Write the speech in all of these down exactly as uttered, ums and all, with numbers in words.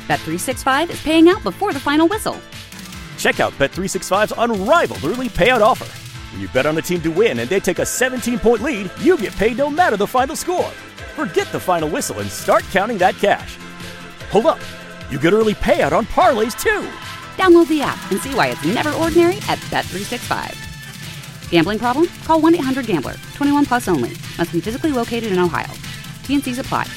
Bet three sixty-five is paying out before the final whistle. Check out Bet three sixty-five's unrivaled early payout offer. When you bet on a team to win and they take a seventeen-point lead, you get paid no matter the final score. Forget the final whistle and start counting that cash. Hold up. You get early payout on parlays, too. Download the app and see why it's never ordinary at Bet three sixty-five. Gambling problem? Call one eight hundred gambler. twenty-one plus only. Must be physically located in Ohio. T and C's apply.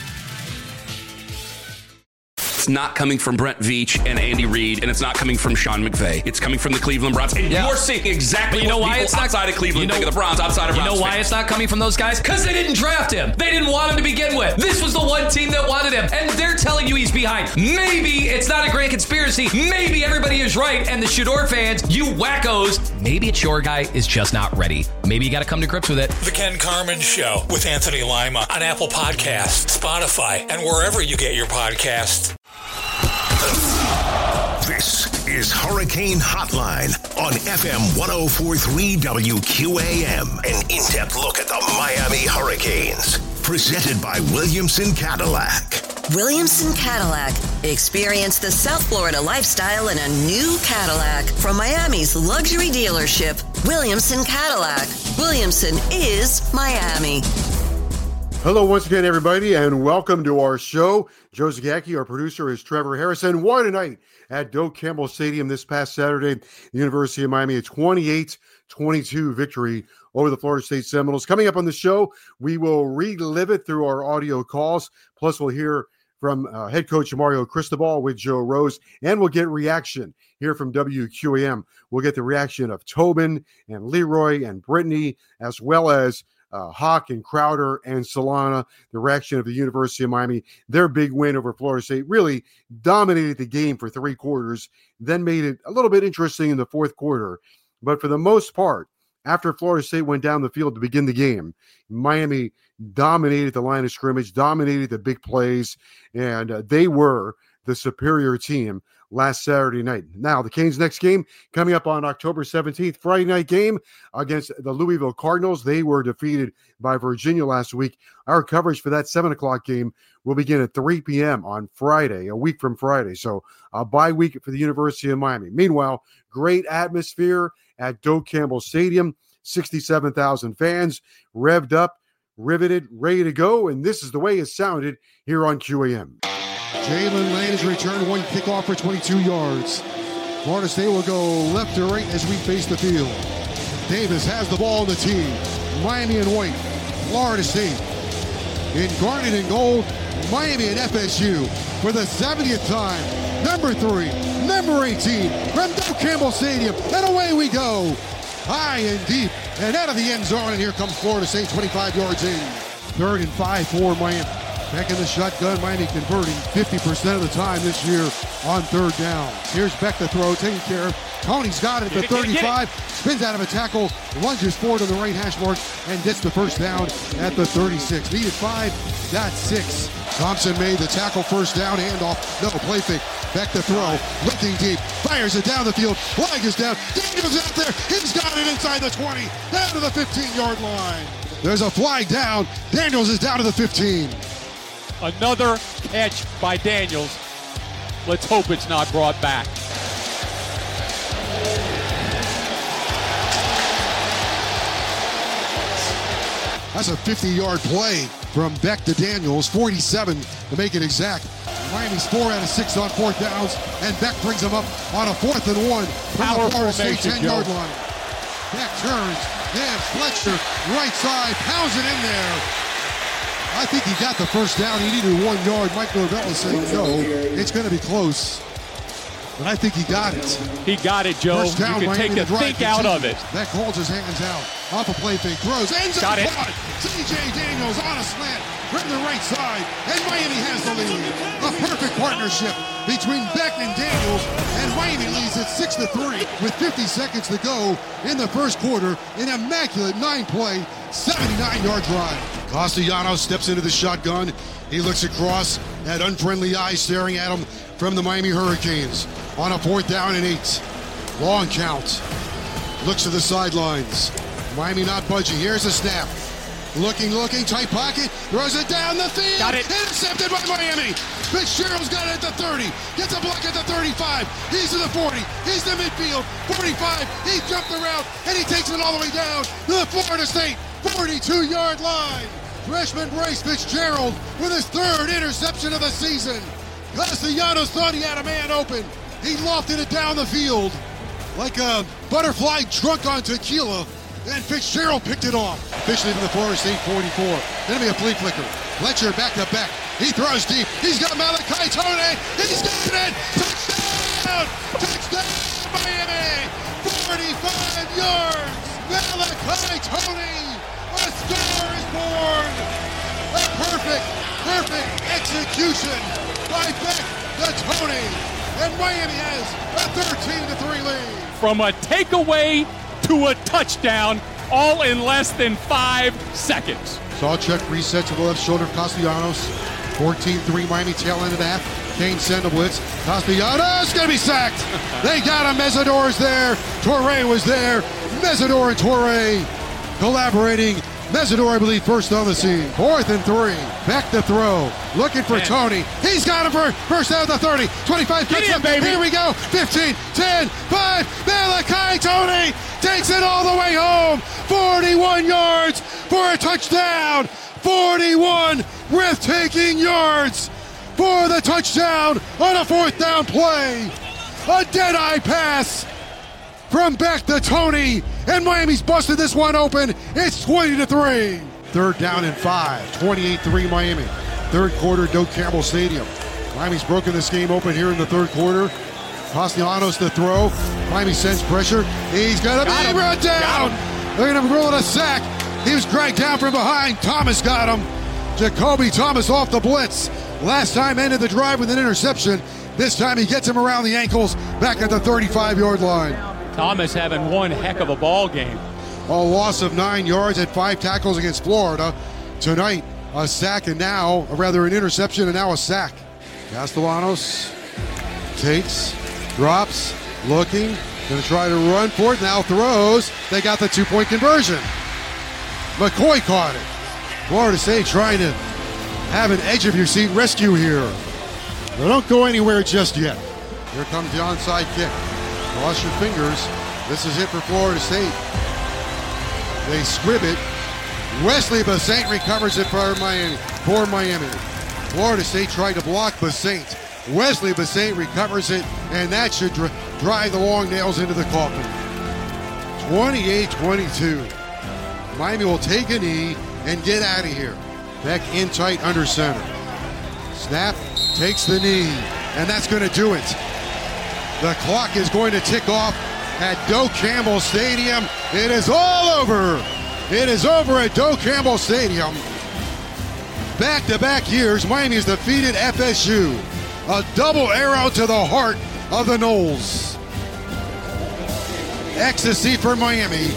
It's not coming from Brent Veach and Andy Reid, and it's not coming from Sean McVay. It's coming from the Cleveland Browns. And yeah. you're seeing exactly you know what why people it's not, outside of Cleveland you know, think of the Browns, outside of Browns. You know why fans. It's not coming from those guys? Because they didn't draft him. They didn't want him to begin with. This was the one team that wanted him, and they're telling you he's behind. Maybe it's not a grand conspiracy. Maybe everybody is right, and the Shador fans, you wackos, maybe it's your guy is just not ready. Maybe you got to come to grips with it. The Ken Carman Show with Anthony Lima on Apple Podcasts, Spotify, and wherever you get your podcasts. This is Hurricane Hotline on F M ten forty-three W Q A M. An in-depth look at the Miami Hurricanes. Presented by Williamson Cadillac. Williamson Cadillac. Experience the South Florida lifestyle in a new Cadillac from Miami's luxury dealership, Williamson Cadillac. Williamson is Miami. Hello once again, everybody, and welcome to our show. Joe Zagacki, our producer, is Trevor Harrison. What a night at Doak Campbell Stadium this past Saturday. The University of Miami, a twenty-eight twenty-two victory over the Florida State Seminoles. Coming up on the show, we will relive it through our audio calls. Plus, we'll hear from uh, head coach Mario Cristobal with Joe Rose, and we'll get reaction here from W Q A M. We'll get the reaction of Tobin and Leroy and Brittany, as well as Uh, Hawk and Crowder and Solana, the reaction of the University of Miami. Their big win over Florida State really dominated the game for three quarters, then made it a little bit interesting in the fourth quarter. But for the most part, after Florida State went down the field to begin the game, Miami dominated the line of scrimmage, dominated the big plays, and uh, they were the superior team last Saturday night. Now, the Canes' next game coming up on October seventeenth, Friday night game against the Louisville Cardinals. They were defeated by Virginia last week. Our coverage for that seven o'clock game will begin at three p.m. on Friday, a week from Friday. So a bye week for the University of Miami. Meanwhile, great atmosphere at Doak Campbell Stadium, sixty-seven thousand fans, revved up, riveted, ready to go, and this is the way it sounded here on Q A M. Jalen Lane has returned one kickoff for twenty-two yards. Florida State will go left to right as we face the field. Davis has the ball on the tee. Miami in white. Florida State in garnet and gold. Miami and F S U for the seventieth time. Number three, number eighteen from Doak Campbell Stadium. And away we go. High and deep and out of the end zone. And here comes Florida State twenty-five yards in. Third and five for Miami. Back in the shotgun, Miami converting fifty percent of the time this year on third down. Here's Beck to throw, taking care of. Tony's got it at the thirty-five, spins out of a tackle, lunges forward to the right hash mark, and gets the first down at the thirty-six. Needed five, got six. Thompson made the tackle, first down, handoff, no, play fake. Beck to throw, looking deep, fires it down the field, flag is down, Daniels out there, he's got it inside the twenty, down to the fifteen-yard line. There's a flag down, Daniels is down to the fifteen. Another catch by Daniels. Let's hope it's not brought back. That's a fifty-yard play from Beck to Daniels, forty-seven to make it exact. Miami's four out of six on fourth downs, and Beck brings them up on a fourth and one from the Florida State ten-yard line. Beck turns, Nance Fletcher, right side, pounds it in there. I think he got the first down. He needed one yard. Mike Norvell is saying no. It's going to be close. But I think he got it. He got it, Joe. First down, you can Miami, take a think out of it. Beck holds his hands out. Off a play fake. Throws. Ends got up it. C J Daniels on a slant from the right side. And Miami has the lead. A perfect partnership between Beck and Daniels. And Miami leads at six to three with fifty seconds to go in the first quarter. An immaculate nine-play, seventy-nine-yard drive. Castellanos steps into the shotgun. He looks across at unfriendly eyes staring at him from the Miami Hurricanes. On a fourth down and eight. Long count. Looks to the sidelines. Miami not budging. Here's a snap. Looking, looking, tight pocket. Throws it down the field. Got it. Intercepted by Miami. Fitzgerald's got it at the thirty. Gets a block at the thirty-five. He's to the forty. He's to midfield. forty-five. He jumped around, and he takes it all the way down to the Florida State forty-two-yard line. Freshman Bryce Fitzgerald with his third interception of the season. Castellanos thought he had a man open. He lofted it down the field like a butterfly drunk on tequila, and Fitzgerald picked it off. Officially to the Florida State forty-four. Gonna be a flea flicker. Fletcher back to back. He throws deep. He's got Malachi Tony. He's got it. Touchdown! Touchdown, Miami! forty-five yards. Malachi Tony. A star is born. A perfect, perfect execution by Beck the Tony. And Miami has a thirteen to three lead. From a takeaway to a touchdown, all in less than five seconds. Saw check reset to the left shoulder of Castellanos. fourteen three Miami tail end of that. Kane send a blitz. Castellanos going to be sacked. They got him. Mesidor's there. Torre was there. Mesidor and Torre collaborating. Mesidor, I believe, first on the scene. Fourth and three. Back to throw. Looking for Man. Tony. He's got him for first down the thirty. twenty-five. Get in, baby. Here we go. fifteen, ten, five. Malachi Tony takes it all the way home. forty-one yards for a touchdown. forty-one breathtaking yards for the touchdown on a fourth down play. A dead-eye pass from Beck to Tony, and Miami's busted this one open. It's twenty to three. Third down and five. twenty-eight three Miami. Third quarter, Doak Campbell Stadium. Miami's broken this game open here in the third quarter. Castellanos to throw. Miami sends pressure. He's going to be run down. They're going to roll a sack. He was dragged down from behind. Thomas got him. Jacoby Thomas off the blitz. Last time ended the drive with an interception. This time he gets him around the ankles back at the thirty-five-yard line. Thomas having one heck of a ball game. A loss of nine yards at five tackles against Florida. Tonight, a sack and now, or rather an interception and now a sack. Castellanos takes, drops, looking, going to try to run for it, now throws. They got the two-point conversion. McCoy caught it. Florida State trying to have an edge-of-your-seat rescue here. But don't go anywhere just yet. Here comes the onside kick. Cross your fingers. This is it for Florida State. They squib it. Wesley Bassett recovers it for Miami. For Miami. Florida State tried to block Bassett. Wesley Bassett recovers it, and that should dr- drive the long nails into the coffin. twenty-eight twenty-two. Miami will take a knee and get out of here. Beck in tight under center. Snap, takes the knee, and that's going to do it. The clock is going to tick off at Doak Campbell Stadium. It is all over. It is over at Doak Campbell Stadium. Back-to-back years, Miami has defeated F S U. A double arrow to the heart of the Noles. Ecstasy for Miami.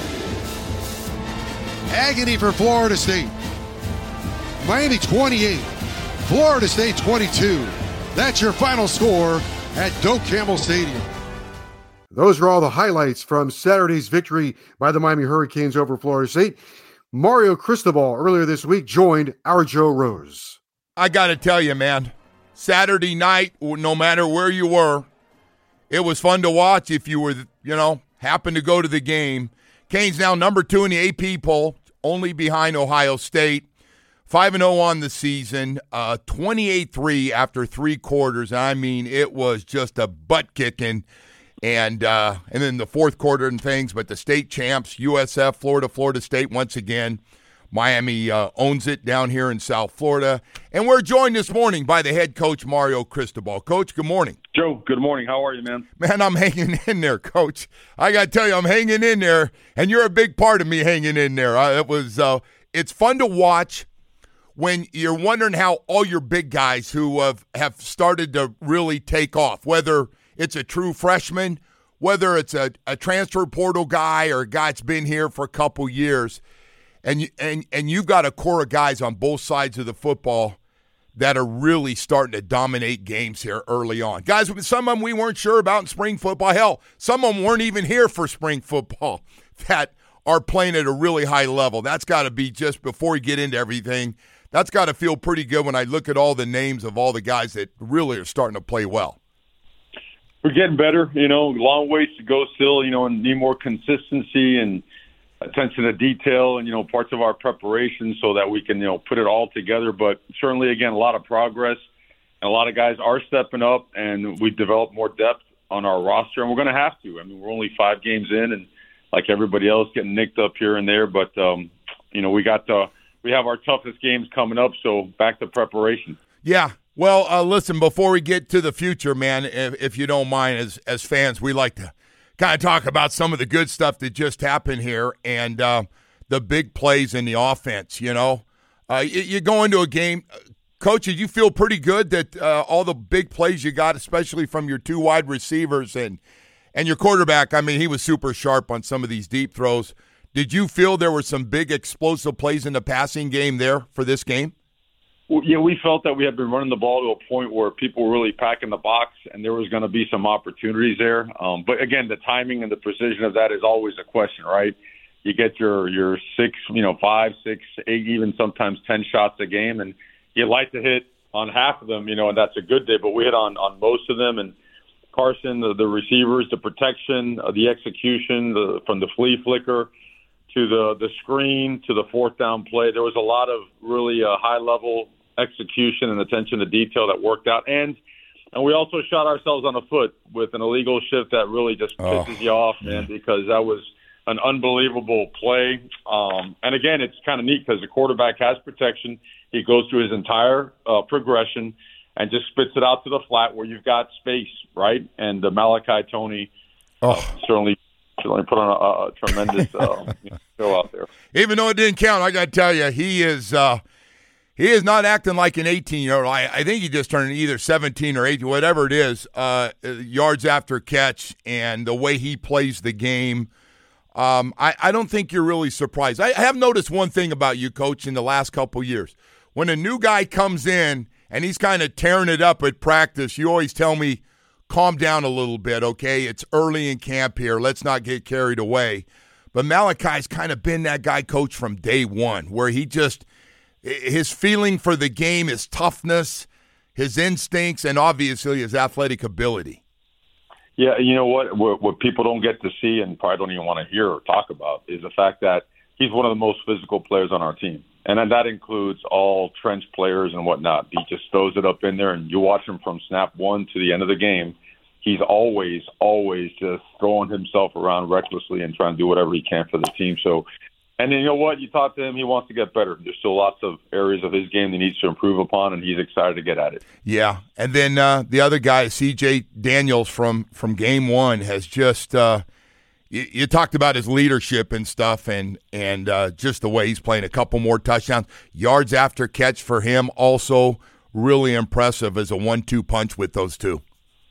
Agony for Florida State. Miami twenty-eight, Florida State twenty-two. That's your final score at Doak Campbell Stadium. Those are all the highlights from Saturday's victory by the Miami Hurricanes over Florida State. Mario Cristobal earlier this week joined our Joe Rose. I got to tell you, man, Saturday night, no matter where you were, it was fun to watch if you were, you know, happened to go to the game. Canes now number two in the A P poll, only behind Ohio State. five and oh on the season, uh, twenty-eight three after three quarters. I mean, it was just a butt-kicking. And uh, and then the fourth quarter and things, but the state champs, U S F, Florida, Florida State, once again. Miami uh, owns it down here in South Florida. And we're joined this morning by the head coach, Mario Cristobal. Coach, good morning. Joe, good morning. How are you, man? Man, I'm hanging in there, Coach. I got to tell you, I'm hanging in there, and you're a big part of me hanging in there. Uh, it was, uh, it's fun to watch when you're wondering how all your big guys who have, have started to really take off, whether it's a true freshman, whether it's a, a transfer portal guy or a guy that's been here for a couple years, and, you, and, and you've got a core of guys on both sides of the football that are really starting to dominate games here early on. Guys, some of them we weren't sure about in spring football. Hell, some of them weren't even here for spring football that are playing at a really high level. That's got to be, just before we get into everything, that's got to feel pretty good when I look at all the names of all the guys that really are starting to play well. We're getting better, you know, long ways to go still, you know, and need more consistency and attention to detail and, you know, parts of our preparation so that we can, you know, put it all together. But certainly, again, a lot of progress, and a lot of guys are stepping up, and we've developed more depth on our roster, and we're going to have to. I mean, we're only five games in, and like everybody else, getting nicked up here and there. But, um, you know, we got the, we have our toughest games coming up, so back to preparation. Yeah. Well, uh, listen, before we get to the future, man, if, if you don't mind, as as fans, we like to kind of talk about some of the good stuff that just happened here and uh, the big plays in the offense, you know. Uh, you, you go into a game, Coach, did you feel pretty good that uh, all the big plays you got, especially from your two wide receivers and and your quarterback, I mean, he was super sharp on some of these deep throws. Did you feel there were some big explosive plays in the passing game there for this game? Well, yeah, we felt that we had been running the ball to a point where people were really packing the box, and there was going to be some opportunities there. Um, but, again, the timing and the precision of that is always a question, right? You get your, your six, you know, five, six, eight, even sometimes ten shots a game, and you like to hit on half of them, you know, and that's a good day. But we hit on, on most of them, and Carson, the, the receivers, the protection, uh, the execution, the, from the flea flicker to the, the screen to the fourth down play. There was a lot of really uh, high-level execution and attention to detail that worked out. And and we also shot ourselves on the foot with an illegal shift that really just pisses oh, you off, man, because that was an unbelievable play. Um, and, again, it's kind of neat because the quarterback has protection. He goes through his entire uh, progression and just spits it out to the flat where you've got space, right? And uh, Malachi Tony uh, oh. certainly certainly put on a, a tremendous uh, show out there. Even though it didn't count, I got to tell you, he is uh, he is not acting like an eighteen-year-old. I, I think he just turned either seventeen or eighteen, whatever it is, uh, yards after catch, and the way he plays the game. Um, I, I don't think you're really surprised. I have noticed one thing about you, Coach, in the last couple years. When a new guy comes in and he's kind of tearing it up at practice, you always tell me, calm down a little bit, okay? It's early in camp here. Let's not get carried away. But Malachi's kind of been that guy, Coach, from day one, where he just – his feeling for the game, his toughness, his instincts, and obviously his athletic ability. Yeah, you know what? what? What people don't get to see and probably don't even want to hear or talk about is the fact that he's one of the most physical players on our team. And then that includes all trench players and whatnot. He just throws it up in there, and you watch him from snap one to the end of the game. He's always, always just throwing himself around recklessly and trying to do whatever he can for the team. So, and then you know what? You talk to him, he wants to get better. There's still lots of areas of his game that he needs to improve upon, and he's excited to get at it. Yeah, and then uh, the other guy, C J Daniels from, from game one, has just uh, – you, you talked about his leadership and stuff and, and uh, just the way he's playing. A couple more touchdowns. Yards after catch for him also really impressive as a one two punch with those two.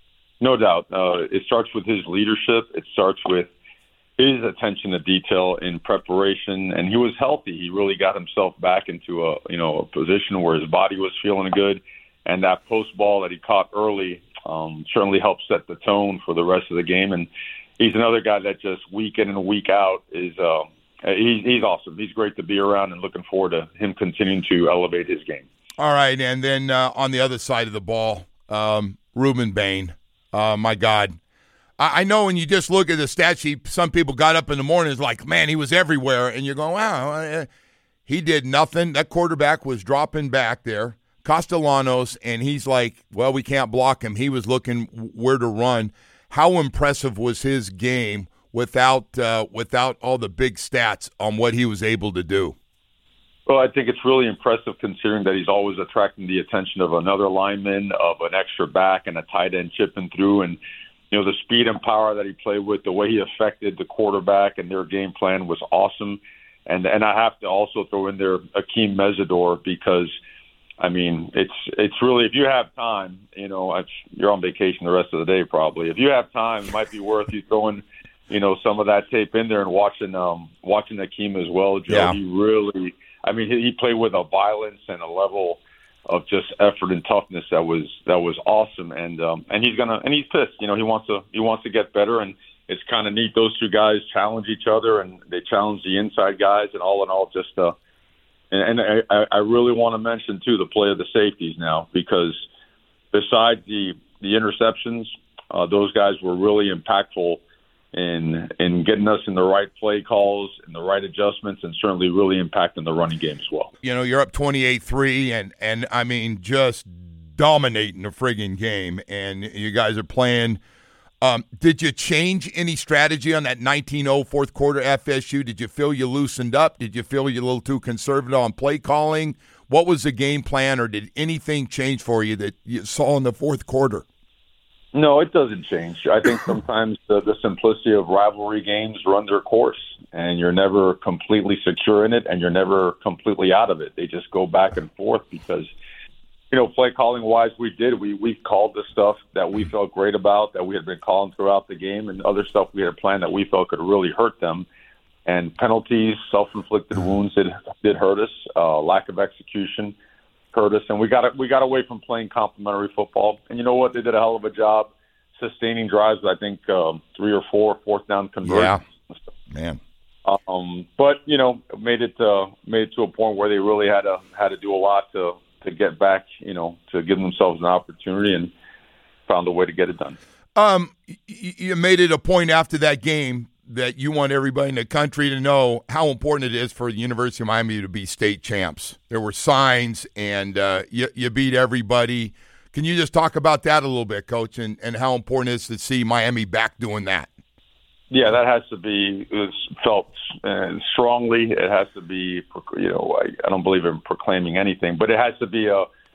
No doubt. Uh, it starts with his leadership. It starts with his attention to detail in preparation, and he was healthy. He really got himself back into a you know a position where his body was feeling good, and that post ball that he caught early um, certainly helped set the tone for the rest of the game. And he's another guy that just week in and week out is uh, he's he's awesome. He's great to be around, and looking forward to him continuing to elevate his game. All right, and then uh, on the other side of the ball, um, Rueben Bain. Uh, my God. I, I know when you just look at the stat sheet, some people got up in the morning and was like, man, he was everywhere. And you're going, wow, uh, he did nothing. That quarterback was dropping back there, Castellanos, and he's like, well, we can't block him. He was looking where to run. How impressive was his game without uh, without all the big stats on what he was able to do? Well, I think it's really impressive considering that he's always attracting the attention of another lineman, of an extra back, and a tight end chipping through. And, you know, the speed and power that he played with, the way he affected the quarterback and their game plan was awesome. And and I have to also throw in there Akeem Mesidor because, I mean, it's it's really, if you have time, you know, it's, you're on vacation the rest of the day probably. If you have time, it might be worth you throwing, you know, some of that tape in there and watching um, watching Akeem as well, Joe. Yeah. He really – I mean, he played with a violence and a level of just effort and toughness that was that was awesome, and um, and he's gonna and he's pissed. You know, he wants to he wants to get better, and it's kind of neat. Those two guys challenge each other, and they challenge the inside guys. And all in all, just uh, and, and I, I really want to mention too the play of the safeties now, because besides the the interceptions, uh, those guys were really impactful in in getting us in the right play calls and the right adjustments, and certainly really impacting the running game as well. You know, you're up twenty-eight three, and and I mean just dominating the friggin' game, and you guys are playing. Um, did you change any strategy on that nineteen oh fourth quarter F S U? Did you feel you loosened up? Did you feel you're a little too conservative on play calling? What was the game plan, or did anything change for you that you saw in the fourth quarter? No, it doesn't change. I think sometimes the, the simplicity of rivalry games run their course, and you're never completely secure in it, and you're never completely out of it. They just go back and forth because – you know, play calling wise, we did. We we called the stuff that we felt great about, that we had been calling throughout the game, and other stuff we had planned that we felt could really hurt them. And penalties, self-inflicted wounds did did hurt us. Uh, lack of execution hurt us, and we got we got away from playing complementary football. And you know what? They did a hell of a job sustaining drives. I think um, three or four fourth down conversions. Yeah, man. Um, but you know, made it uh, made it to a point where they really had to had to do a lot to. to get back, you know, to give themselves an opportunity, and found a way to get it done. Um, you made it a point after that game that you want everybody in the country to know how important it is for the University of Miami to be state champs. There were signs, and uh, you, you beat everybody. Can you just talk about that a little bit, Coach, and, and how important it is to see Miami back doing that? Yeah, that has to be felt uh, strongly. It has to be, you know, I, I don't believe in proclaiming anything, but it has to be a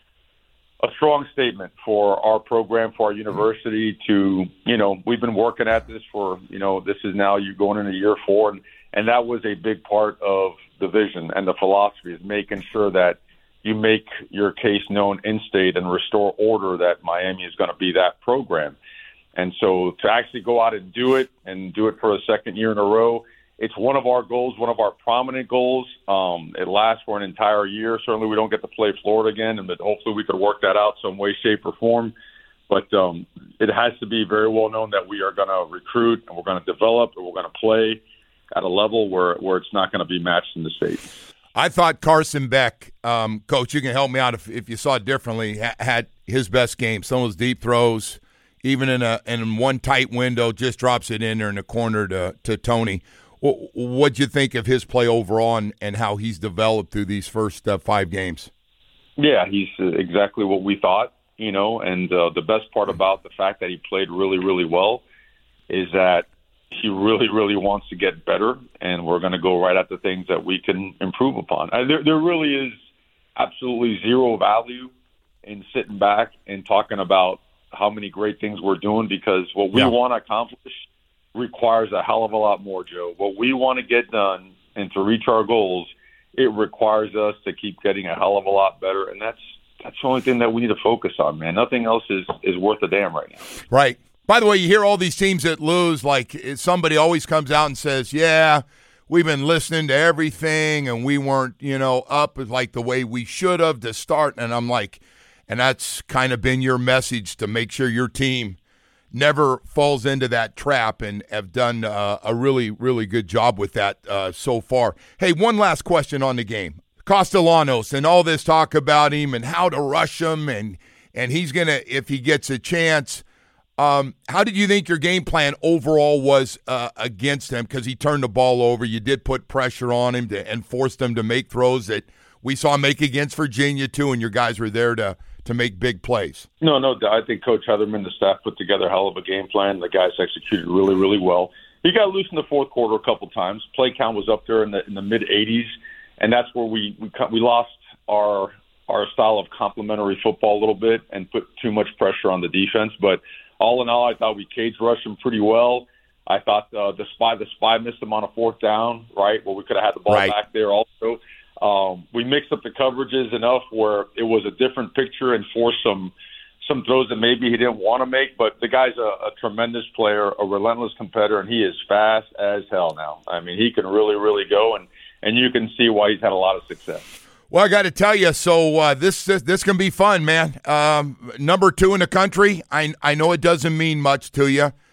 a strong statement for our program, for our university to, you know, we've been working at this for, you know, this is now you're going into year four, and, and that was a big part of the vision and the philosophy, is making sure that you make your case known in state and restore order, that Miami is going to be that program. And so to actually go out and do it, and do it for a second year in a row, it's one of our goals, one of our prominent goals. Um, it lasts for an entire year. Certainly we don't get to play Florida again, but hopefully we could work that out some way, shape, or form. But um, it has to be very well known that we are going to recruit, and we're going to develop, and we're going to play at a level where, where it's not going to be matched in the state. I thought Carson Beck, um, Coach, you can help me out if, if you saw it differently, ha- had his best game. Some of those deep throws, even in a in one tight window, just drops it in there in the corner to, to Tony. What'd you think of his play overall, and, and how he's developed through these first uh, five games? Yeah, he's uh, exactly what we thought, you know, and uh, the best part about the fact that he played really, really well is that he really, really wants to get better, and we're going to go right at the things that we can improve upon. Uh, there, there really is absolutely zero value in sitting back and talking about how many great things we're doing, because what we yeah. want to accomplish requires a hell of a lot more, Joe. What we want to get done and to reach our goals, it requires us to keep getting a hell of a lot better, and that's that's the only thing that we need to focus on, man. Nothing else is, is worth a damn right now. Right. By the way, you hear all these teams that lose, like somebody always comes out and says, yeah, we've been listening to everything, and we weren't, you know, up like the way we should have to start. And I'm like, and that's kind of been your message, to make sure your team never falls into that trap, and have done uh, a really, really good job with that uh, so far. Hey, one last question on the game. Castellanos and all this talk about him and how to rush him, and, and he's going to, if he gets a chance, um, how did you think your game plan overall was uh, against him? Because he turned the ball over. You did put pressure on him to, and forced him to make throws that we saw him make against Virginia too, and your guys were there to to make big plays. No, no, I think Coach Heatherman, the staff, put together a hell of a game plan. The guys executed really, really well. He got loose in the fourth quarter a couple times. Play count was up there in the in the mid eighties, and that's where we we, we lost our our style of complementary football a little bit and put too much pressure on the defense. But all in all, I thought we cage rushed him pretty well. I thought uh, the spy the spy missed him on a fourth down, right, where we could have had the ball right. back there also. Um, we mixed up the coverages enough where it was a different picture and forced some some throws that maybe he didn't want to make. But the guy's a, a tremendous player, a relentless competitor, and he is fast as hell now. I mean, he can really, really go, and, and you can see why he's had a lot of success. Well, I got to tell you, so uh, this, this this can be fun, man. Um, number two in the country, I I know it doesn't mean much to you,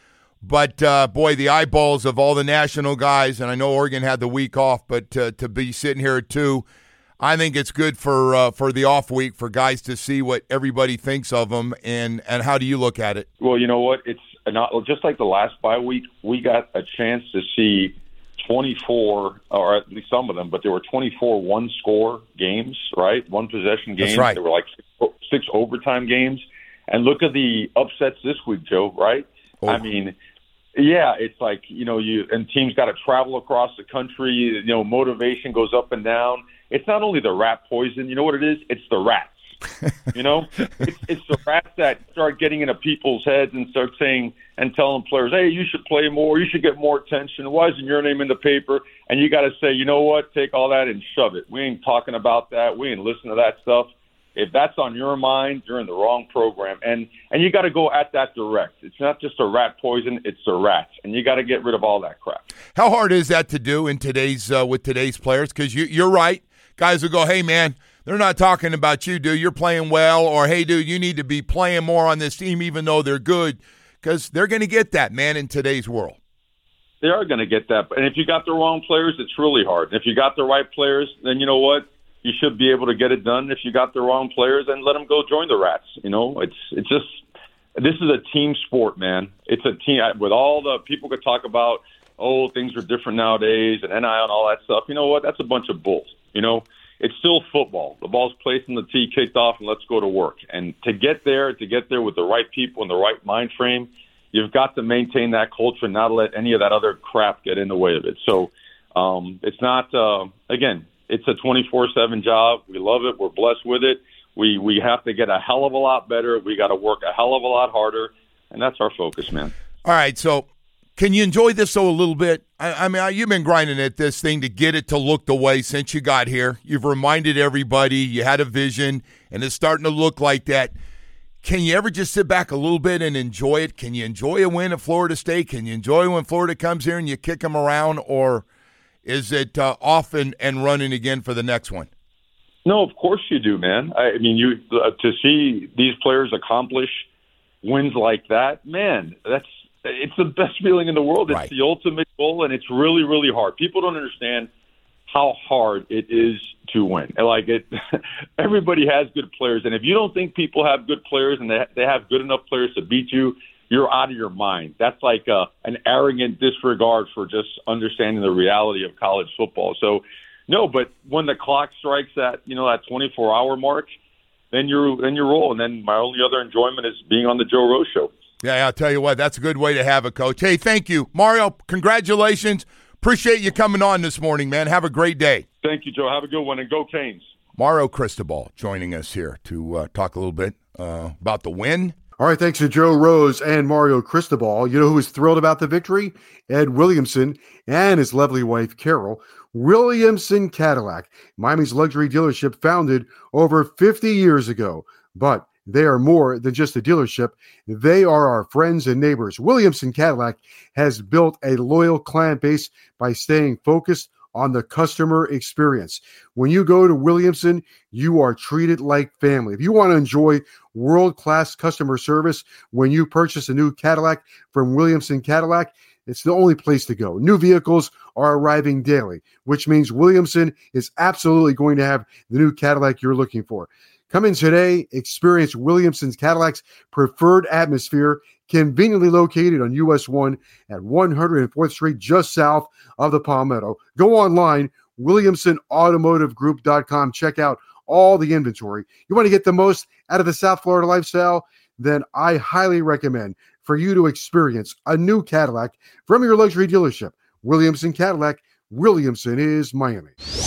But, uh, boy, the eyeballs of all the national guys, and I know Oregon had the week off, but uh, to be sitting here at two, I think it's good for uh, for the off week for guys to see what everybody thinks of them. And, and how do you look at it? Well, you know what? It's not just like the last bye week. We got a chance to see twenty-four, or at least some of them, but there were twenty-four one-score games, right? One-possession games. That's right. There were like six, six overtime games. And look at the upsets this week, Joe, right? Oh. I mean, yeah, it's like, you know, you and teams got to travel across the country. You know, motivation goes up and down. It's not only the rat poison. You know what it is? It's the rats. You know, it's, it's the rats that start getting into people's heads and start saying and telling players, hey, you should play more. You should get more attention. Why isn't your name in the paper? And you got to say, you know what? Take all that and shove it. We ain't talking about that. We ain't listening to that stuff. If that's on your mind, you're in the wrong program. And and you got to go at that direct. It's not just a rat poison, it's the rats. And you got to get rid of all that crap. How hard is that to do in today's uh, with today's players? Because you, you're right. Guys will go, hey, man, they're not talking about you, dude. You're playing well. Or, hey, dude, you need to be playing more on this team even though they're good. Because they're going to get that, man, in today's world. They are going to get that. And if you got the wrong players, it's really hard. And if you got the right players, then you know what? You should be able to get it done. If you got the wrong players, then let them go join the rats. You know, it's it's just this is a team sport, man. It's a team with all the people could talk about. Oh, things are different nowadays, and N I L and all that stuff. You know what? That's a bunch of bull. You know, it's still football. The ball's placed in the tee, kicked off, and let's go to work. And to get there, to get there with the right people and the right mind frame, you've got to maintain that culture and not let any of that other crap get in the way of it. So um, it's not uh, again. It's a twenty-four seven job. We love it. We're blessed with it. We we have to get a hell of a lot better. We got to work a hell of a lot harder, and that's our focus, man. All right, so can you enjoy this, though, a little bit? I, I mean, you've been grinding at this thing to get it to look the way since you got here. You've reminded everybody you had a vision, and it's starting to look like that. Can you ever just sit back a little bit and enjoy it? Can you enjoy a win at Florida State? Can you enjoy when Florida comes here and you kick them around, or – is it uh, off and, and running again for the next one? No, of course you do, man. I mean, you uh, to see these players accomplish wins like that, man, that's it's the best feeling in the world. It's right. The ultimate goal, and it's really, really hard. People don't understand how hard it is to win. Like it, everybody has good players, and if you don't think people have good players and they they have good enough players to beat you, you're out of your mind. That's like a, an arrogant disregard for just understanding the reality of college football. So, no, but when the clock strikes that, you know, that twenty-four hour mark, then you're then you roll. And then my only other enjoyment is being on the Joe Rose Show. Yeah, I'll tell you what, that's a good way to have it, Coach. Hey, thank you, Mario. Congratulations. Appreciate you coming on this morning, man. Have a great day. Thank you, Joe. Have a good one, and go Canes. Mario Cristobal joining us here to uh, talk a little bit uh, about the win. All right, thanks to Joe Rose and Mario Cristobal. You know who was thrilled about the victory? Ed Williamson and his lovely wife, Carol. Williamson Cadillac, Miami's luxury dealership founded over fifty years ago. But they are more than just a dealership. They are our friends and neighbors. Williamson Cadillac has built a loyal client base by staying focused on the customer experience. When you go to Williamson, you are treated like family. If you want to enjoy world-class customer service when you purchase a new Cadillac from Williamson Cadillac, it's the only place to go. New vehicles are arriving daily, which means Williamson is absolutely going to have the new Cadillac you're looking for. Come in today, experience Williamson's Cadillac's preferred atmosphere, conveniently located on U S one at one hundred fourth Street, just south of the Palmetto. Go online, williamson automotive group dot com. Check out all the inventory. You want to get the most out of the South Florida lifestyle? Then I highly recommend for you to experience a new Cadillac from your luxury dealership. Williamson Cadillac. Williamson is Miami.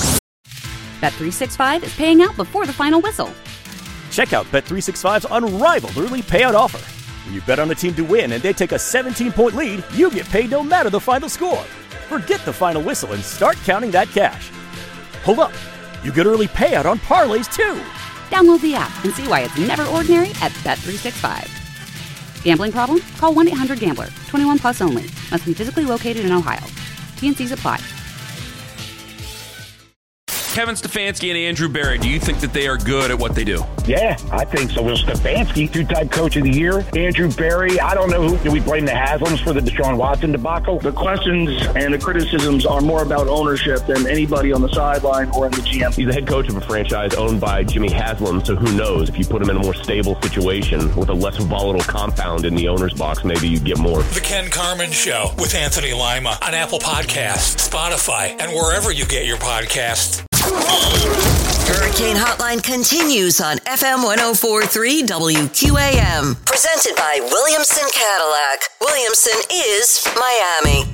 Bet three sixty-five is paying out before the final whistle. Check out Bet three sixty-five's unrivaled early payout offer. When you bet on a team to win and they take a seventeen-point lead, you get paid no matter the final score. Forget the final whistle and start counting that cash. Hold up. You get early payout on parlays, too. Download the app and see why it's never ordinary at Bet three sixty-five. Gambling problem? Call one eight hundred gambler. twenty-one plus only. Must be physically located in Ohio. T and C's apply. Kevin Stefanski and Andrew Berry, do you think that they are good at what they do? Yeah, I think so. Will Stefanski, two-time coach of the year. Andrew Berry, I don't know who. Do we blame the Haslams for the Deshaun Watson debacle? The questions and the criticisms are more about ownership than anybody on the sideline or in the G M. He's the head coach of a franchise owned by Jimmy Haslam, so who knows? If you put him in a more stable situation with a less volatile compound in the owner's box, maybe you get more. The Ken Carman Show with Anthony Lima on Apple Podcasts, Spotify, and wherever you get your podcasts. Hurricane Hotline continues on F M one oh four point three W Q A M. Presented by Williamson Cadillac. Williamson is Miami.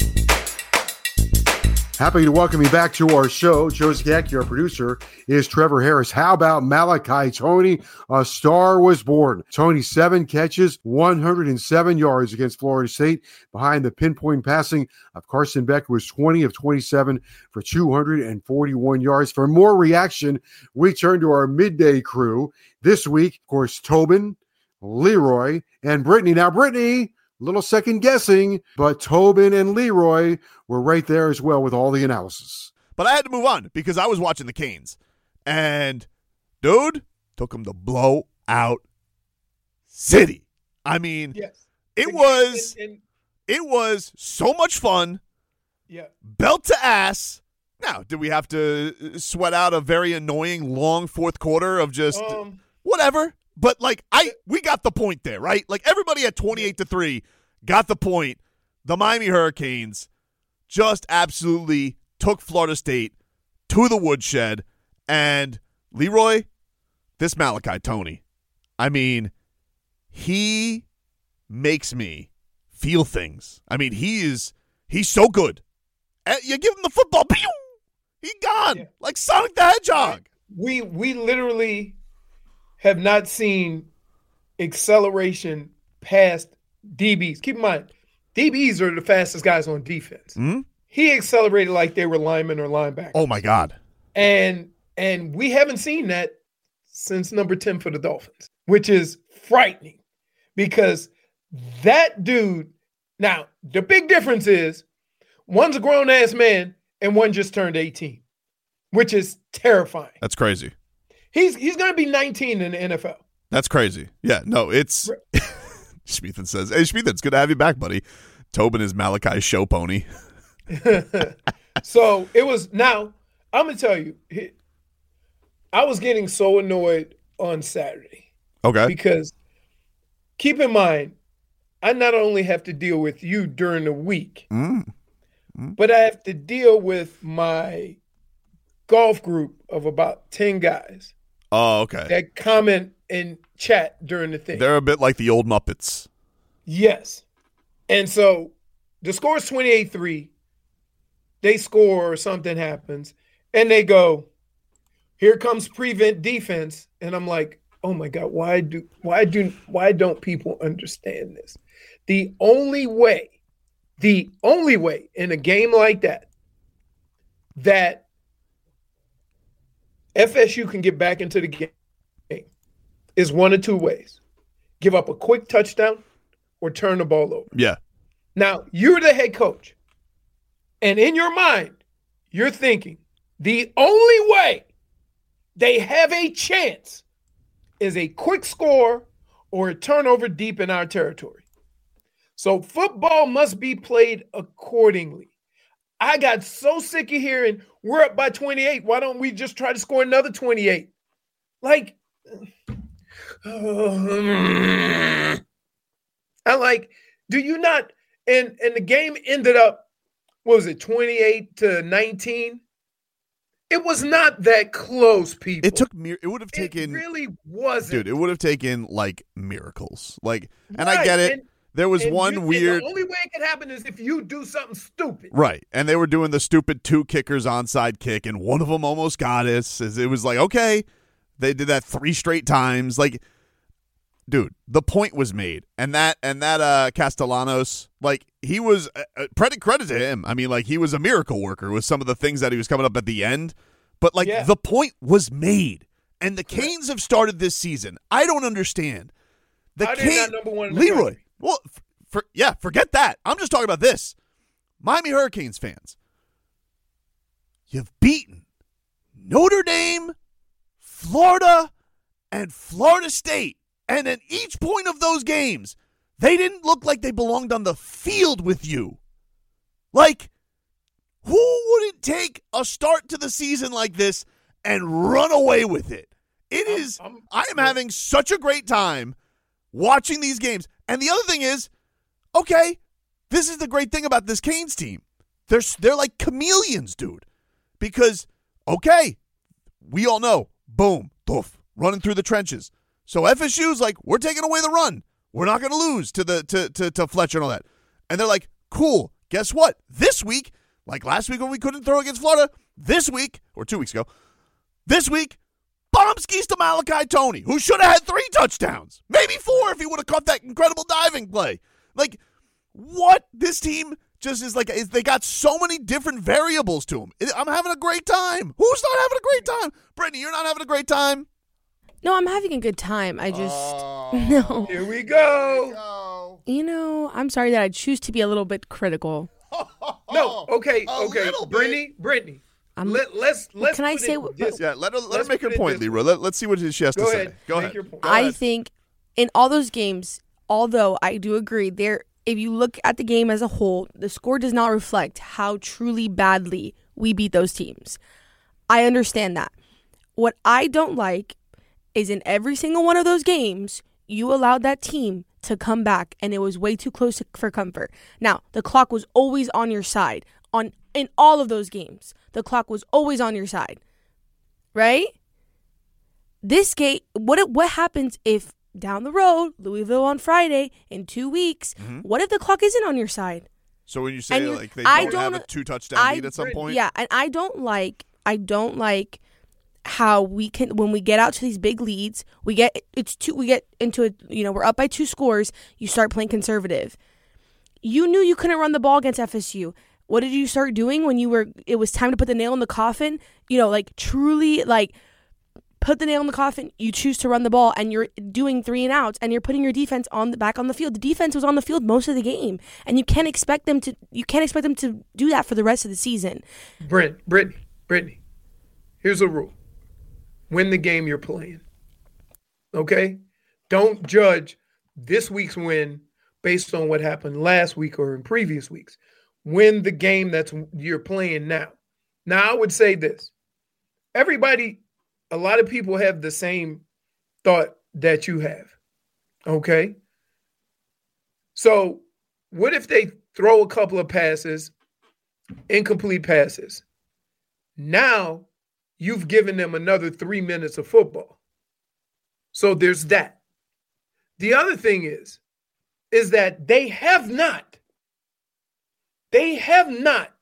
Happy to welcome you back to our show. Joe Zagacki, our producer, is Trevor Harris. How about Malachi Tony? A star was born. Tony, seven catches, one hundred seven yards against Florida State. Behind the pinpoint passing of Carson Beck, who was twenty of twenty-seven for two hundred forty-one yards. For more reaction, we turn to our midday crew. This week, of course, Tobin, Leroy, and Brittany. Now, Brittany, little second guessing, but Tobin and Leroy were right there as well with all the analysis. But I had to move on because I was watching the Canes. And, dude, took them to blow out City. I mean, yes. it and, was and, and, it was so much fun. Yeah. Belt to ass. Now, did we have to sweat out a very annoying long fourth quarter of just um, whatever? But, like, I we got the point there, right? Like, everybody at twenty-eight to three got the point. The Miami Hurricanes just absolutely took Florida State to the woodshed. And, Leroy, this Malachi Tony, I mean, he makes me feel things. I mean, he is he's so good. You give him the football, pew, he gone, yeah. Like Sonic the Hedgehog. We We literally have not seen acceleration past D Bs. Keep in mind, D Bs are the fastest guys on defense. Mm-hmm. He accelerated like they were linemen or linebackers. Oh, my God. And and we haven't seen that since number ten for the Dolphins, which is frightening because that dude – now, the big difference is one's a grown-ass man and one just turned eighteen, which is terrifying. That's crazy. He's he's going to be nineteen in the N F L. That's crazy. Yeah, no, it's – Schmeathan says, hey, Schmeathan, it's good to have you back, buddy. Tobin is Malachi's show pony. So it was – now, I'm going to tell you, I was getting so annoyed on Saturday. Okay. Because keep in mind, I not only have to deal with you during the week, mm. Mm. but I have to deal with my golf group of about ten guys. Oh, okay. That comment and chat during the thing. They're a bit like the old Muppets. Yes. And so the score is twenty-eight three. They score or something happens, and they go, here comes prevent defense. And I'm like, oh my God, why do why do why don't people understand this? The only way, the only way in a game like that, that F S U can get back into the game is one of two ways. Give up a quick touchdown or turn the ball over. Yeah. Now, you're the head coach. And in your mind, you're thinking the only way they have a chance is a quick score or a turnover deep in our territory. So football must be played accordingly. I got so sick of hearing we're up by twenty-eight. Why don't we just try to score another twenty-eight? Like, uh, I like, do you not? And and the game ended up, what was it, twenty-eight to nineteen? It was not that close, people. It took mir- it would have taken It really wasn't. Dude, it would have taken like miracles. Like and Right, I get it. and- there was and one you- and weird the only way it could happen is if you do something stupid. Right. And they were doing the stupid two kickers onside kick, and one of them almost got us. It was like, okay, they did that three straight times. Like, dude, the point was made. And that and that uh, Castellanos, like, he was uh, credit credit to him. I mean, like, he was a miracle worker with some of the things that he was coming up at the end. But, like, Yeah. the point was made. And the Canes have started this season. I don't understand. The How they Canes, not number one in the Leroy. country? Well, for, yeah, forget that. I'm just talking about this. Miami Hurricanes fans, you've beaten Notre Dame, Florida, and Florida State. And at each point of those games, they didn't look like they belonged on the field with you. Like, who wouldn't take a start to the season like this and run away with it? It is, I'm, I'm, I am having such a great time watching these games. And the other thing is, okay, this is the great thing about this Canes team. They're, they're like chameleons, dude. Because, okay, we all know, boom, doof, running through the trenches. So F S U's like, we're taking away the run. We're not going to lose to the to, to to Fletcher and all that. And they're like, cool, guess what? This week, like last week when we couldn't throw against Florida, this week, or two weeks ago, this week, bomb skis to Malachi Toney, who should have had three touchdowns. Maybe four if he would have caught that incredible diving play. Like, what? This team just is like, is, they got so many different variables to them. I'm having a great time. Who's not having a great time? Brittany, you're not having a great time? No, I'm having a good time. I just, oh, no. Here we go. Here we go. You know, I'm sorry that I choose to be a little bit critical. No, okay, okay. Brittany, Brittany. I'm, let, let's, let's can I say what? Yeah, let her, let her make her point, Leroy. Let, let's see what she has go to ahead. say. Go make ahead. Your point. Go I ahead. think in all those games, although I do agree, there, if you look at the game as a whole, the score does not reflect how truly badly we beat those teams. I understand that. What I don't like is in every single one of those games, you allowed that team to come back, and it was way too close for comfort. Now, the clock was always on your side. On in all of those games, the clock was always on your side, right? This game, what what happens if down the road, Louisville on Friday, in two weeks, mm-hmm. what if the clock isn't on your side? So when you say you, like they I don't, don't have a two-touchdown I, lead at some point? Yeah, and I don't like, I don't like how we can, when we get out to these big leads, we get it's two we get into it, you know, we're up by two scores, you start playing conservative. You knew you couldn't run the ball against F S U. What did you start doing when you were it was time to put the nail in the coffin? You know, like truly like put the nail in the coffin, you choose to run the ball, and you're doing three and outs, and you're putting your defense on the back on the field. The defense was on the field most of the game, and you can't expect them to you can't expect them to do that for the rest of the season. Brent, Brittany, Brittany, here's a rule. Win the game you're playing. Okay? Don't judge this week's win based on what happened last week or in previous weeks. Win the game that's you're playing now. Now, I would say this. Everybody, a lot of people have the same thought that you have. Okay? So, what if they throw a couple of passes, incomplete passes? Now, you've given them another three minutes of football. So there's that. The other thing is, is that they have not, they have not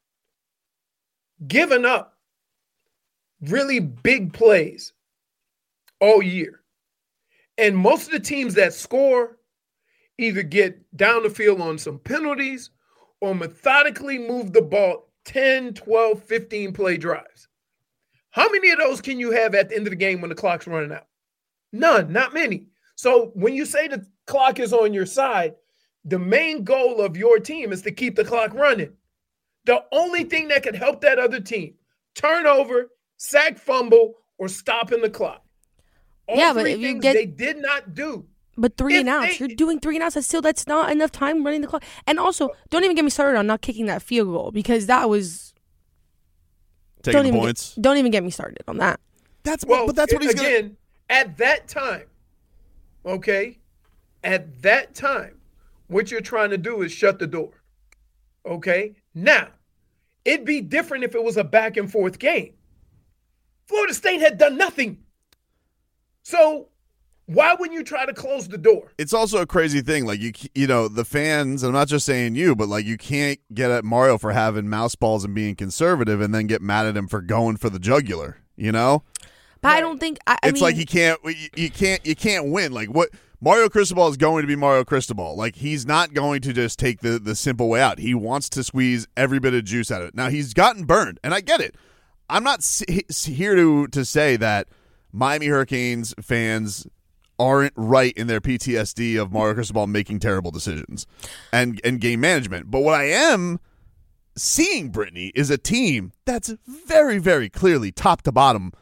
given up really big plays all year. And most of the teams that score either get down the field on some penalties or methodically move the ball ten, twelve, fifteen play drives. How many of those can you have at the end of the game when the clock's running out? None, not many. So when you say the clock is on your side, the main goal of your team is to keep the clock running. The only thing that could help that other team, turnover, sack, fumble, or stopping the clock. All yeah, but three if you things get, they did not do. But three If and outs, they- you're doing three and outs. That's still that's not enough time running the clock. And also, don't even get me started on not kicking that field goal because that was Taking don't the even points. Get, don't even get me started on that. That's Well, but that's what he's again, gonna. at that time, okay, at that time, what you're trying to do is shut the door. Okay? Now, it'd be different if it was a back and forth game. Florida State had done nothing. So why wouldn't you try to close the door? It's also a crazy thing. Like, you you know, the fans, I'm not just saying you, but, like, you can't get at Mario for having mouse balls and being conservative and then get mad at him for going for the jugular, you know? But I don't think I, I it's mean, like he can't you, you can't you can't win. Like, what Mario Cristobal is going to be Mario Cristobal. Like, he's not going to just take the the simple way out. He wants to squeeze every bit of juice out of it. Now, he's gotten burned, and I get it. I'm not si- here to to say that Miami Hurricanes fans aren't right in their P T S D of Mario Cristobal making terrible decisions and and game management. But what I am seeing, Brittany, is a team that's very, very clearly top to bottom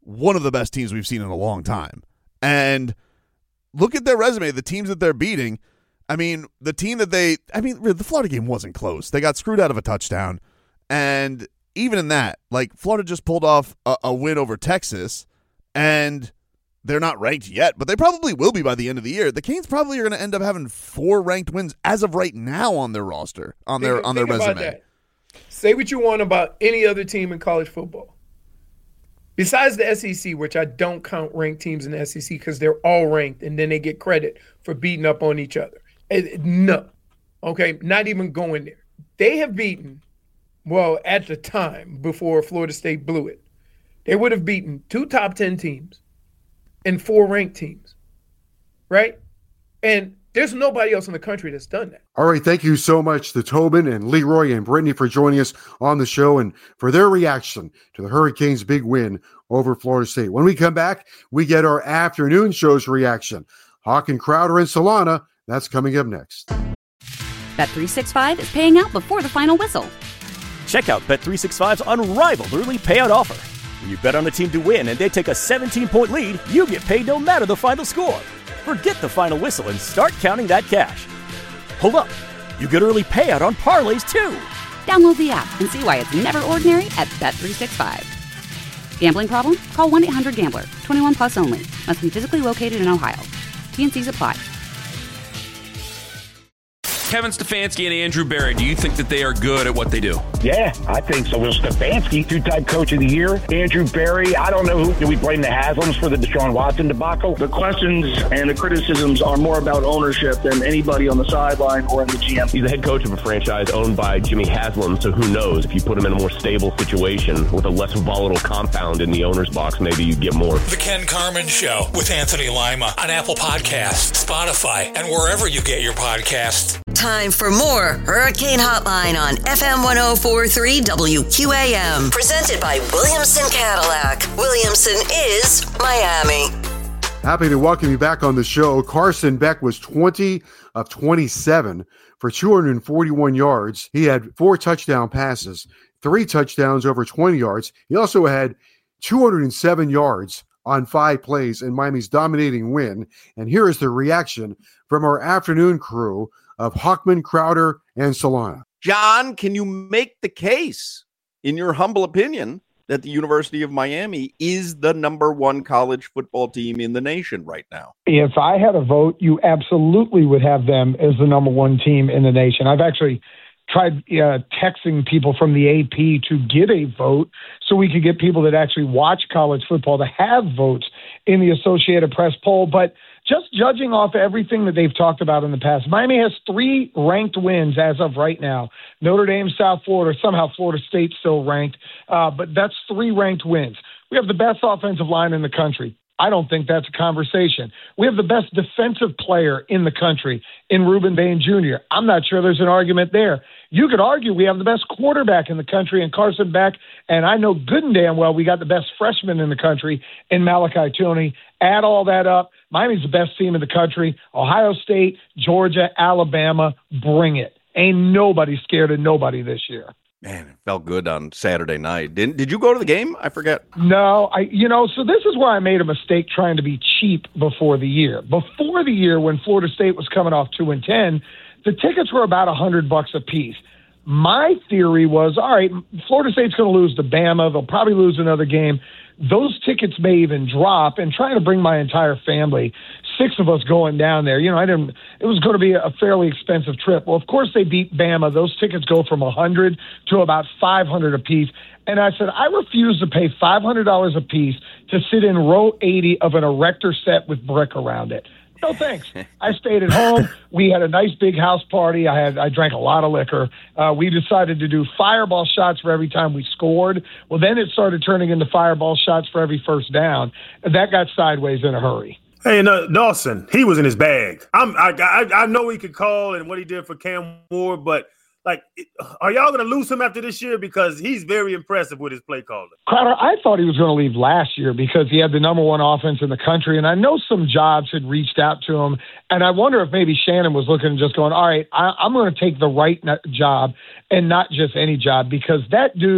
one of the best teams we've seen in a long time. And look at their resume, the teams that they're beating. I mean, the team that they – I mean, the Florida game wasn't close. They got screwed out of a touchdown. And even in that, like, Florida just pulled off a, a win over Texas, and they're not ranked yet, but they probably will be by the end of the year. The Canes probably are going to end up having four ranked wins as of right now on their roster, on their think, on their think about resume. that. Say what you want about any other team in college football. Besides the S E C, which I don't count ranked teams in the S E C because they're all ranked, and then they get credit for beating up on each other. It, no. Okay, not even going there. They have beaten, well, at the time, before Florida State blew it, they would have beaten two top ten teams and four ranked teams, right? And there's nobody else in the country that's done that. All right, thank you so much to Tobin and Leroy and Brittany for joining us on the show and for their reaction to the Hurricanes' big win over Florida State. When we come back, we get our afternoon show's reaction. Hawk and Crowder and Solana, that's coming up next. Bet three sixty-five is paying out before the final whistle. Check out Bet three sixty-five's unrivaled early payout offer. When you bet on a team to win and they take a seventeen-point lead, you get paid no matter the final score. Forget the final whistle and start counting that cash. Hold up. You get early payout on parlays, too. Download the app and see why it's never ordinary at Bet three sixty-five. Gambling problem? Call one eight hundred gambler. twenty-one plus only. Must be physically located in Ohio. T N Cs apply. Kevin Stefanski and Andrew Berry, do you think that they are good at what they do? Yeah, I think so. Will Stefanski, two-time coach of the year. Andrew Berry, I don't know who. Do we blame the Haslams for the Deshaun Watson debacle? The questions and the criticisms are more about ownership than anybody on the sideline or in the G M. He's the head coach of a franchise owned by Jimmy Haslam, so who knows? If you put him in a more stable situation with a less volatile compound in the owner's box, maybe you get more. The Ken Carman Show with Anthony Lima on Apple Podcasts, Spotify, and wherever you get your podcasts. Time for more Hurricane Hotline on F M one oh four point three W Q A M. Presented by Williamson Cadillac. Williamson is Miami. Happy to welcome you back on the show. Carson Beck was twenty of twenty-seven for two hundred forty-one yards. He had four touchdown passes, three touchdowns over twenty yards. He also had two hundred seven yards on five plays in Miami's dominating win. And here is the reaction from our afternoon crew of Hockman, Crowder, and Solana. John, can you make the case, in your humble opinion, that the University of Miami is the number one college football team in the nation right now? If I had a vote, you absolutely would have them as the number one team in the nation. I've actually tried uh, texting people from the A P to get a vote so we could get people that actually watch college football to have votes in the Associated Press poll. But just judging off everything that they've talked about in the past, Miami has three ranked wins as of right now. Notre Dame, South Florida, somehow Florida State still ranked, uh, but that's three ranked wins. We have the best offensive line in the country. I don't think that's a conversation. We have the best defensive player in the country in Ruben Bain Junior I'm not sure there's an argument there. You could argue we have the best quarterback in the country in Carson Beck, and I know good and damn well we got the best freshman in the country in Malachi Toney. Add all that up, Miami's the best team in the country. Ohio State, Georgia, Alabama, bring it. Ain't nobody scared of nobody this year. Man, it felt good on Saturday night. Didn't did you go to the game? I forget. No, I you know, so this is where I made a mistake trying to be cheap before the year. Before the year, when Florida State was coming off two and ten, the tickets were about a hundred bucks a piece. My theory was, all right, Florida State's going to lose to Bama. They'll probably lose another game. Those tickets may even drop, and trying to bring my entire family, six of us going down there, you know, I didn't, it was going to be a fairly expensive trip. Well, of course they beat Bama. Those tickets go from a hundred to about five hundred a piece. And I said, I refuse to pay five hundred dollars a piece to sit in row eighty of an erector set with brick around it. No, thanks. I stayed at home. We had a nice big house party. I had I drank a lot of liquor. Uh, we decided to do fireball shots for every time we scored. Well, then it started turning into fireball shots for every first down. That got sideways in a hurry. Hey, no, Dawson, he was in his bag. I'm, I, I, I know he could call and what he did for Cam Ward, but like, are y'all going to lose him after this year? Because he's very impressive with his play calling. Crowder, I thought he was going to leave last year because he had the number one offense in the country, and I know some jobs had reached out to him, and I wonder if maybe Shannon was looking and just going, all right, I, I'm going to take the right job and not just any job, because that dude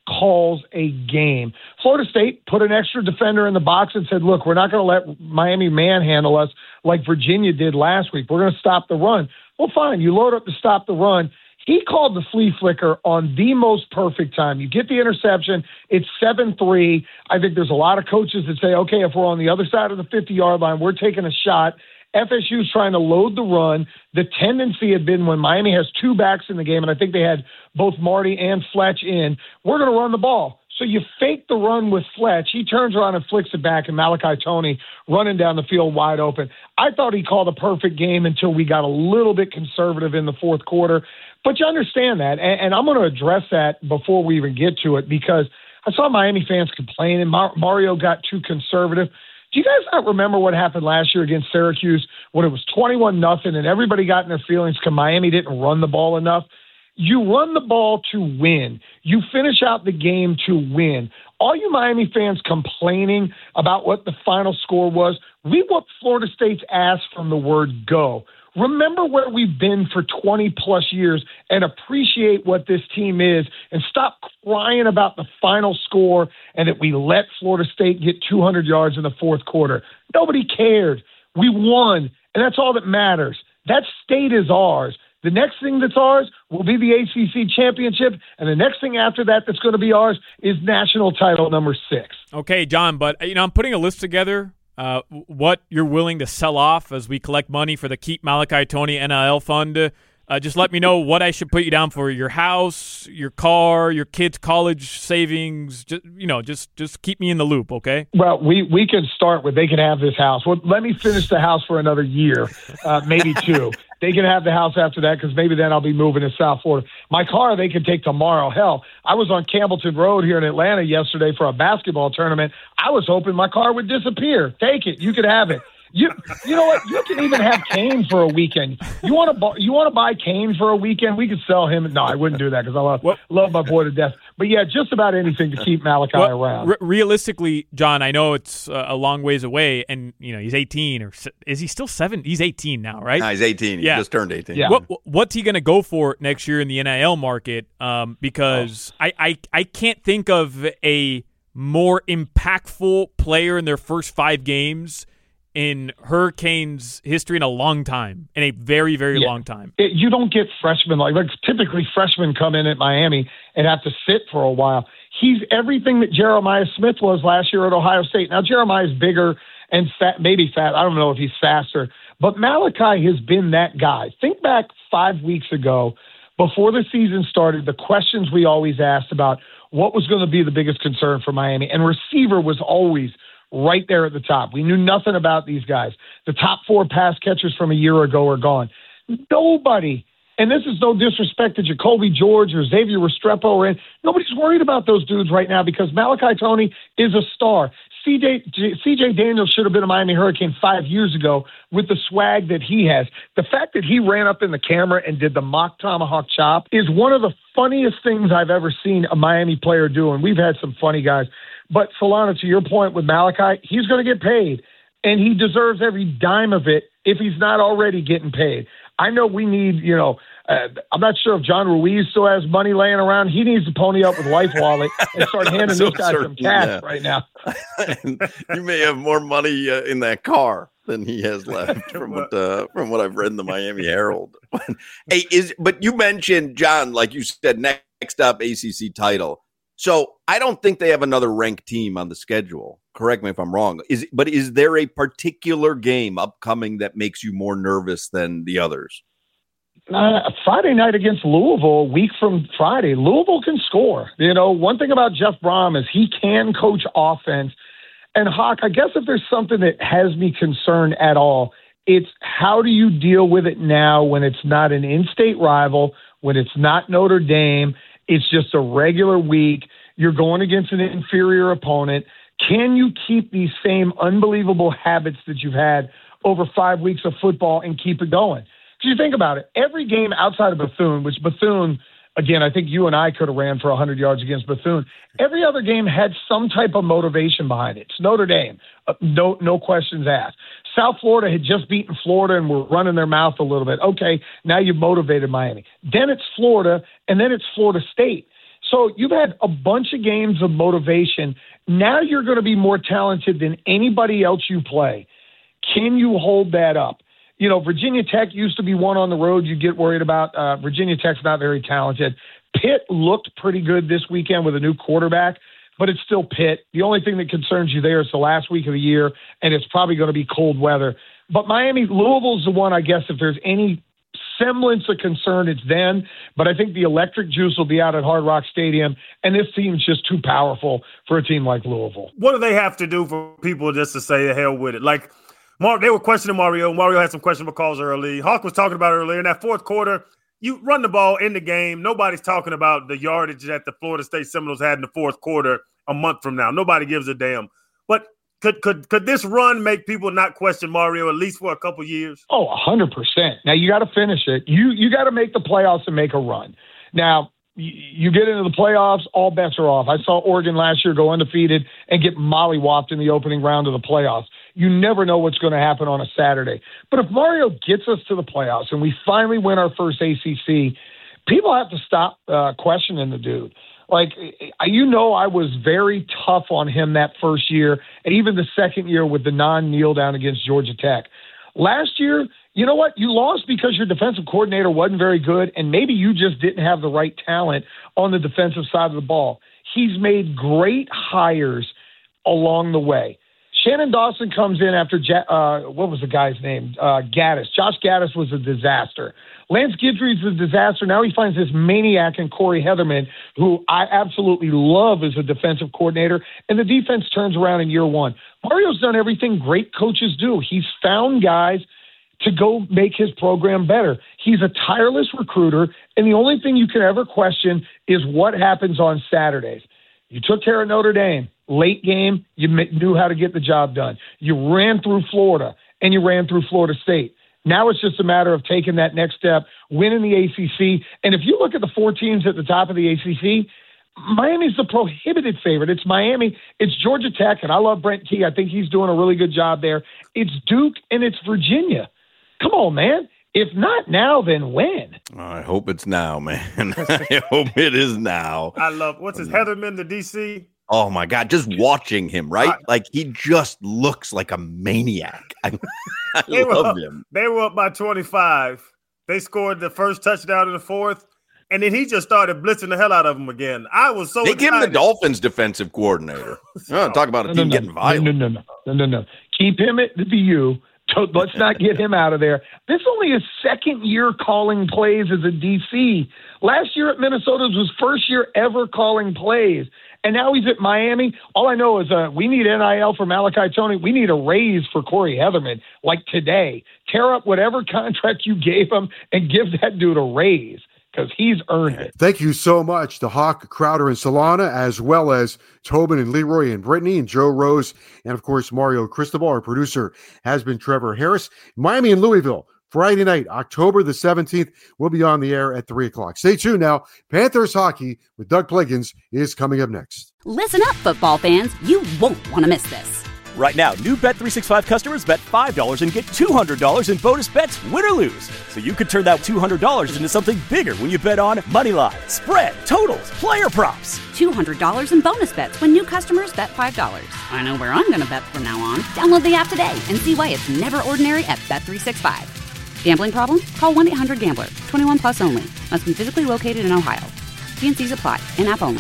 calls a game. Florida State put an extra defender in the box and said, look, we're not going to let Miami manhandle us like Virginia did last week. We're going to stop the run. Well, fine. You load up to stop the run. He called the flea flicker on the most perfect time. You get the interception. It's seven three. I think there's a lot of coaches that say, okay, if we're on the other side of the fifty-yard line, we're taking a shot. F S U's trying to load the run. The tendency had been when Miami has two backs in the game, and I think they had both Marty and Fletch in, we're going to run the ball. So you fake the run with Fletch. He turns around and flicks it back, and Malachi Toney running down the field wide open. I thought he called a perfect game until we got a little bit conservative in the fourth quarter. But you understand that, and, and I'm going to address that before we even get to it, because I saw Miami fans complaining. Mar- Mario got too conservative. Do you guys not remember what happened last year against Syracuse when it was twenty-one nothing and everybody got in their feelings because Miami didn't run the ball enough? You run the ball to win. You finish out the game to win. All you Miami fans complaining about what the final score was, we whooped Florida State's ass from the word go. Remember where we've been for twenty plus years and appreciate what this team is, and stop crying about the final score and that we let Florida State get two hundred yards in the fourth quarter. Nobody cared. We won, and that's all that matters. That state is ours. The next thing that's ours will be the A C C championship, and the next thing after that that's going to be ours is national title number six. Okay, John, but you know I'm putting a list together. Uh, what you're willing to sell off as we collect money for the Keep Malachi Toney N I L fund. Uh, just let me know what I should put you down for: your house, your car, your kids' college savings. Just you know, just just keep me in the loop, okay? Well, we we could start with they can have this house. Well, let me finish the house for another year, uh, maybe two. They can have the house after that because maybe then I'll be moving to South Florida. My car they can take tomorrow. Hell, I was on Campbellton Road here in Atlanta yesterday for a basketball tournament. I was hoping my car would disappear. Take it. You could have it. You you know what? You can even have Kane for a weekend. You want to buy, you want to buy Kane for a weekend? We could sell him. No, I wouldn't do that because I love what? love my boy to death. But yeah, just about anything to keep Malachi well, around. Re- realistically, John, I know it's uh, a long ways away, and you know he's eighteen, or is he still seven? He's eighteen now, right? No, he's eighteen. He yeah. just turned eighteen. Yeah. What, what's he going to go for next year in the N I L market? Um, because oh. I, I I can't think of a more impactful player in their first five games in Hurricanes history in a long time, in a very, very yeah. long time. It, you don't get freshmen like, like typically freshmen come in at Miami and have to sit for a while. He's everything that Jeremiah Smith was last year at Ohio State. Now Jeremiah's bigger and fat, maybe fat. I don't know if he's faster, but Malachi has been that guy. Think back five weeks ago, before the season started, the questions we always asked about what was going to be the biggest concern for Miami, and receiver was always right there at the top. We knew nothing about these guys. The top four pass catchers from a year ago are gone. Nobody, and this is no disrespect to Jacoby George or Xavier Restrepo, or nobody's worried about those dudes right now because Malachi Toney is a star. C J C J Daniels should have been a Miami Hurricane five years ago with the swag that he has. The fact that he ran up in the camera and did the mock tomahawk chop is one of the funniest things I've ever seen a Miami player do, and we've had some funny guys. But, Solana, to your point with Malachi, he's going to get paid, and he deserves every dime of it if he's not already getting paid. I know we need, you know, uh, I'm not sure if John Ruiz still has money laying around. He needs to pony up with Life Wallet and start handing so this guy some cash yeah. right now. You may have more money uh, in that car than he has left from what uh, from what I've read in the Miami Herald. Hey, is but you mentioned, John, like you said, next up A C C title. So I don't think they have another ranked team on the schedule. Correct me if I'm wrong. Is but is there a particular game upcoming that makes you more nervous than the others? Uh, Friday night against Louisville, a week from Friday, Louisville can score. You know, one thing about Jeff Brom is he can coach offense. And Hawk, I guess if there's something that has me concerned at all, it's how do you deal with it now when it's not an in-state rival, when it's not Notre Dame, it's just a regular week. You're going against an inferior opponent. Can you keep these same unbelievable habits that you've had over five weeks of football and keep it going? Because you think about it, every game outside of Bethune, which Bethune, again, I think you and I could have ran for one hundred yards against Bethune. Every other game had some type of motivation behind it. It's Notre Dame, uh, no, no questions asked. South Florida had just beaten Florida and were running their mouth a little bit. Okay, now you've motivated Miami. Then it's Florida, and then it's Florida State. So you've had a bunch of games of motivation. Now you're going to be more talented than anybody else you play. Can you hold that up? You know, Virginia Tech used to be one on the road you get worried about. Uh, Virginia Tech's not very talented. Pitt looked pretty good this weekend with a new quarterback, but it's still Pitt. The only thing that concerns you there is the last week of the year, and it's probably going to be cold weather. But Miami, Louisville's the one, I guess, if there's any semblance of concern, it's then. But I think the electric juice will be out at Hard Rock Stadium, and this team's just too powerful for a team like Louisville. What do they have to do for people just to say the hell with it? Like, Mar- they were questioning Mario. Mario had some questionable calls early. Hawk was talking about earlier in that fourth quarter. You run the ball in the game. Nobody's talking about the yardage that the Florida State Seminoles had in the fourth quarter a month from now. Nobody gives a damn. But could could could this run make people not question Mario at least for a couple years? Oh, one hundred percent. Now, you got to finish it. You you got to make the playoffs and make a run. Now, you, you get into the playoffs, all bets are off. I saw Oregon last year go undefeated and get mollywopped in the opening round of the playoffs. You never know what's going to happen on a Saturday. But if Mario gets us to the playoffs and we finally win our first A C C, people have to stop uh, questioning the dude. Like, you know, I was very tough on him that first year and even the second year with the non-kneel down against Georgia Tech. Last year, you know what? You lost because your defensive coordinator wasn't very good and maybe you just didn't have the right talent on the defensive side of the ball. He's made great hires along the way. Shannon Dawson comes in after, uh, what was the guy's name? Uh, Gaddis. Josh Gaddis was a disaster. Lance Guidry's a disaster. Now he finds this maniac in Corey Heatherman, who I absolutely love as a defensive coordinator, and the defense turns around in year one. Mario's done everything great coaches do. He's found guys to go make his program better. He's a tireless recruiter, and the only thing you can ever question is what happens on Saturdays. You took care of Notre Dame. Late game, you knew how to get the job done. You ran through Florida, and you ran through Florida State. Now it's just a matter of taking that next step, winning the A C C. And if you look at the four teams at the top of the A C C, Miami's the prohibited favorite. It's Miami, it's Georgia Tech, and I love Brent Key. I think he's doing a really good job there. It's Duke, and it's Virginia. Come on, man. If not now, then when? I hope it's now, man. I hope it is now. I love, what's his, Heatherman, the D C? Oh, my God. Just watching him, right? I, like, he just looks like a maniac. I, I they love up, him. They were up by twenty-five. They scored the first touchdown in the fourth, and then he just started blitzing the hell out of them again. I was so They excited. give him the Dolphins defensive coordinator. Oh, talk about a no, team no, no, getting violent. No, no, no, no, no, no. Keep him at the B U. Let's not get him out of there. This is only his second year calling plays as a D C. Last year at Minnesota was his first year ever calling plays. And now he's at Miami. All I know is uh, we need N I L for Malachi Tony. We need a raise for Corey Heatherman, like today. Tear up whatever contract you gave him and give that dude a raise because he's earned it. Thank you so much to Hawk, Crowder, and Solana, as well as Tobin and Leroy and Brittany and Joe Rose, and, of course, Mario Cristobal. Our producer has been Trevor Harris. Miami and Louisville, Friday night, October the seventeenth, will be on the air at three o'clock. Stay tuned now. Panthers hockey with Doug Pliggins is coming up next. Listen up, football fans. You won't want to miss this. Right now, new Bet three sixty-five customers bet five dollars and get two hundred dollars in bonus bets, win or lose. So you could turn that two hundred dollars into something bigger when you bet on money line, spread, totals, player props. two hundred dollars in bonus bets when new customers bet five dollars. I know where I'm going to bet from now on. Download the app today and see why it's never ordinary at Bet three sixty-five. Gambling problem? Call one eight hundred gambler. twenty-one plus only. Must be physically located in Ohio. T and C's apply. In-app only.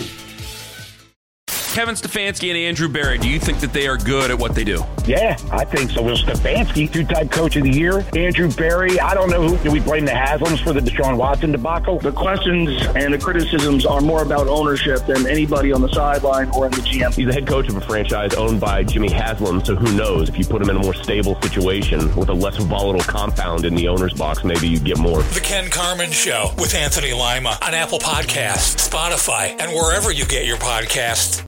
Kevin Stefanski and Andrew Berry, do you think that they are good at what they do? Yeah, I think so. Will Stefanski, two-time coach of the year. Andrew Berry, I don't know who. Do we blame the Haslams for the Deshaun Watson debacle? The questions and the criticisms are more about ownership than anybody on the sideline or in the G M. He's the head coach of a franchise owned by Jimmy Haslam, so who knows? If you put him in a more stable situation with a less volatile compound in the owner's box, maybe you get more. The Ken Carman Show with Anthony Lima on Apple Podcasts, Spotify, and wherever you get your podcasts.